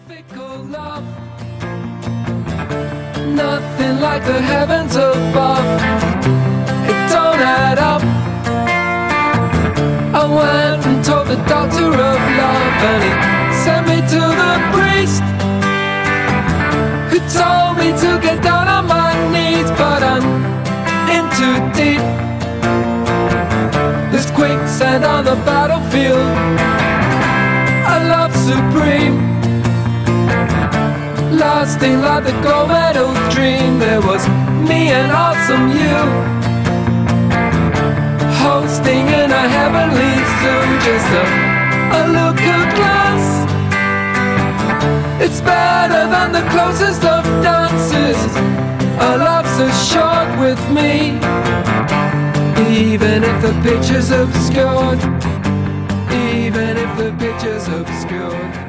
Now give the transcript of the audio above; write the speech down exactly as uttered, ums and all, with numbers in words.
fickle love, nothing like the heavens above. It don't add up. I went and told the doctor of love, and he sent me to the priest, who told me to get down on my knees, but I'm in too deep. There's quicksand on the battlefield, a love supreme, lasting like the gold medal dream. There was me and awesome you, hosting in a heavenly zoo. Just a, a look of glass, it's better than the closest of dances. A love so short with me, even if the picture's obscured, even if the picture's obscured.